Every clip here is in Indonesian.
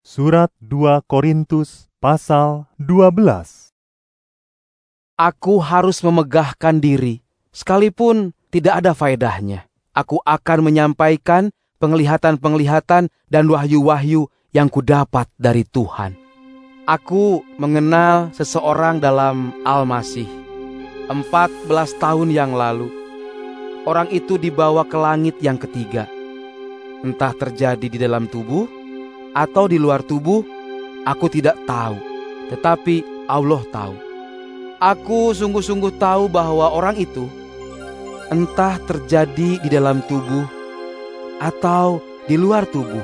Surat 2 Korintus pasal 12. Aku harus memegahkan diri, sekalipun tidak ada faedahnya. Aku akan menyampaikan penglihatan-penglihatan dan wahyu-wahyu yang kudapat dari Tuhan. Aku mengenal seseorang dalam Al-Masih 14 tahun yang lalu. Orang itu dibawa ke langit yang ketiga. Entah terjadi di dalam tubuh atau di luar tubuh, aku tidak tahu. Tetapi Allah tahu. Aku sungguh-sungguh tahu bahwa orang itu entah terjadi di dalam tubuh atau di luar tubuh,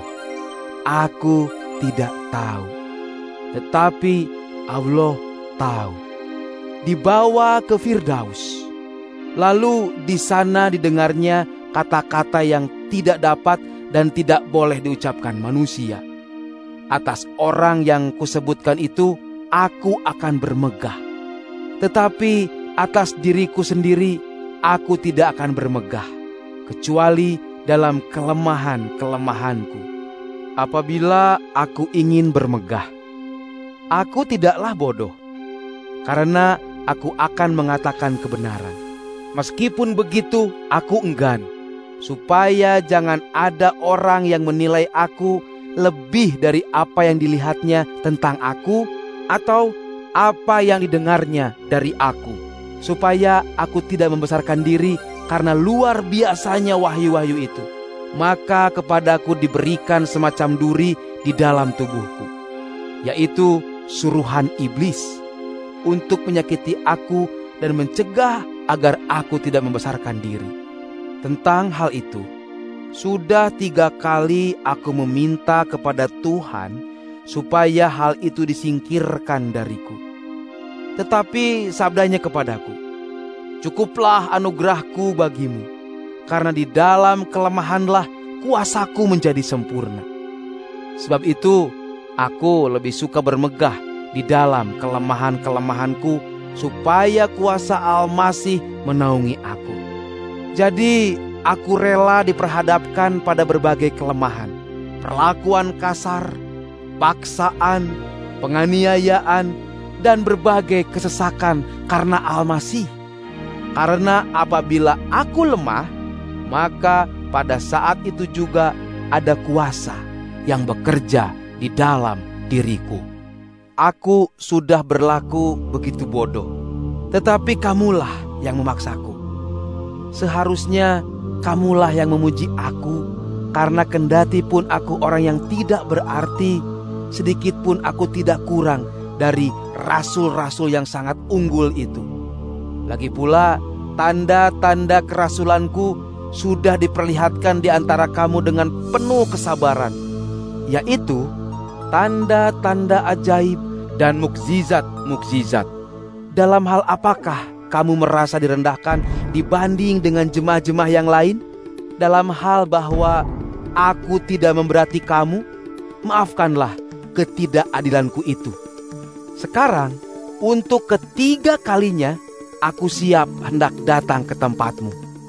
aku tidak tahu. Tetapi Allah tahu. Dibawa ke Firdaus. Lalu di sana didengarnya kata-kata yang tidak dapat dan tidak boleh diucapkan manusia. Atas orang yang kusebutkan itu, aku akan bermegah. Tetapi atas diriku sendiri, aku tidak akan bermegah, kecuali dalam kelemahan-kelemahanku. Apabila aku ingin bermegah, aku tidaklah bodoh, karena aku akan mengatakan kebenaran. Meskipun begitu, aku enggan, supaya jangan ada orang yang menilai aku lebih dari apa yang dilihatnya tentang aku atau apa yang didengarnya dari aku, supaya aku tidak membesarkan diri karena luar biasanya wahyu-wahyu itu. Maka kepadaku diberikan semacam duri di dalam tubuhku, yaitu suruhan iblis, untuk menyakiti aku dan mencegah agar aku tidak membesarkan diri. Tentang hal itu, sudah 3 kali aku meminta kepada Tuhan supaya hal itu disingkirkan dariku. Tetapi sabdanya kepadaku, "Cukuplah anugerahku bagimu, karena di dalam kelemahanlah kuasaku menjadi sempurna." Sebab itu, aku lebih suka bermegah di dalam kelemahan-kelemahanku, supaya kuasa Al-Masih menaungi aku. Jadi, aku rela diperhadapkan pada berbagai kelemahan, perlakuan kasar, paksaan, penganiayaan, dan berbagai kesesakan karena Al-Masih. Karena apabila aku lemah, maka pada saat itu juga ada kuasa yang bekerja di dalam diriku. Aku sudah berlaku begitu bodoh, tetapi kamulah yang memaksaku. Seharusnya kamulah yang memuji aku, karena kendati pun aku orang yang tidak berarti, sedikit pun aku tidak kurang dari rasul-rasul yang sangat unggul itu. Lagi pula, tanda-tanda kerasulanku sudah diperlihatkan di antara kamu dengan penuh kesabaran, yaitu tanda-tanda ajaib dan mukjizat-mukjizat. Dalam hal apakah kamu merasa direndahkan dibanding dengan jemaah-jemaah yang lain? Dalam hal bahwa aku tidak memberati kamu, maafkanlah ketidakadilanku itu. Sekarang, untuk ketiga kalinya, aku siap hendak datang ke tempatmu.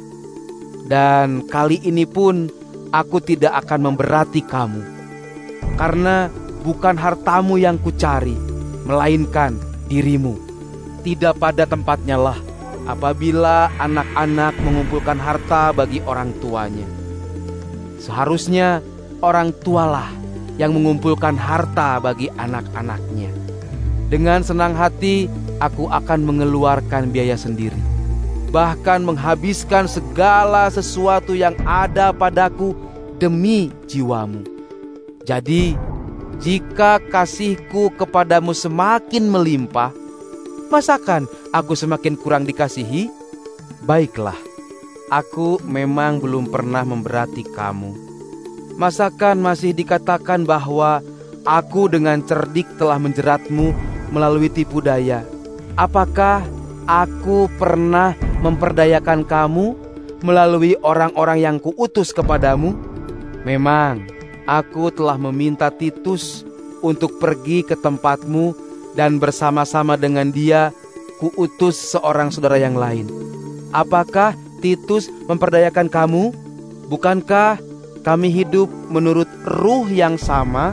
Dan kali ini pun aku tidak akan memberati kamu, karena bukan hartamu yang kucari, melainkan dirimu. Tidak pada tempatnya lah apabila anak-anak mengumpulkan harta bagi orang tuanya. Seharusnya orang tualah yang mengumpulkan harta bagi anak-anaknya. Dengan senang hati aku akan mengeluarkan biaya sendiri, bahkan menghabiskan segala sesuatu yang ada padaku demi jiwamu. Jadi, jika kasihku kepadamu semakin melimpah, masakan aku semakin kurang dikasihi? Baiklah, aku memang belum pernah memberati kamu. Masakan masih dikatakan bahwa aku dengan cerdik telah menjeratmu melalui tipu daya? Apakah aku pernah memperdayakan kamu melalui orang-orang yang kuutus kepadamu? Memang aku telah meminta Titus untuk pergi ke tempatmu, dan bersama-sama dengan dia kuutus seorang saudara yang lain. Apakah Titus memperdayakan kamu? Bukankah kami hidup menurut ruh yang sama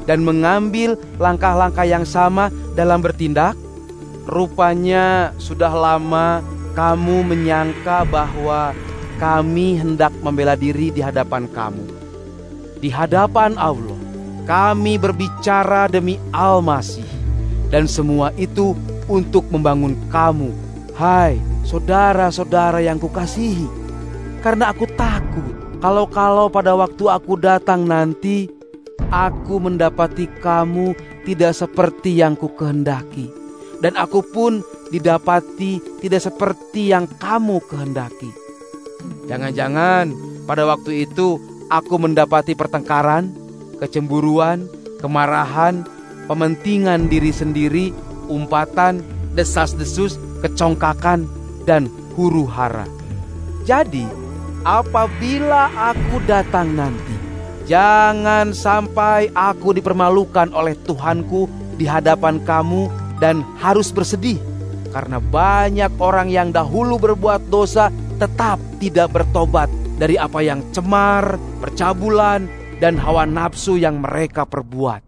dan mengambil langkah-langkah yang sama dalam bertindak? Rupanya sudah lama kamu menyangka bahwa kami hendak membela diri di hadapan kamu. Di hadapan Allah, kami berbicara demi Al-Masih, dan semua itu untuk membangun kamu, hai saudara-saudara yang kukasihi. Karena aku takut kalau pada waktu aku datang nanti, aku mendapati kamu tidak seperti yang kukehendaki, dan aku pun didapati tidak seperti yang kamu kehendaki. Jangan-jangan pada waktu itu aku mendapati pertengkaran, kecemburuan, kemarahan, pementingan diri sendiri, umpatan, desas-desus, kecongkakan, dan huru-hara. Jadi, apabila aku datang nanti, jangan sampai aku dipermalukan oleh Tuhanku di hadapan kamu dan harus bersedih, karena banyak orang yang dahulu berbuat dosa tetap tidak bertobat dari apa yang cemar, percabulan, dan hawa nafsu yang mereka perbuat.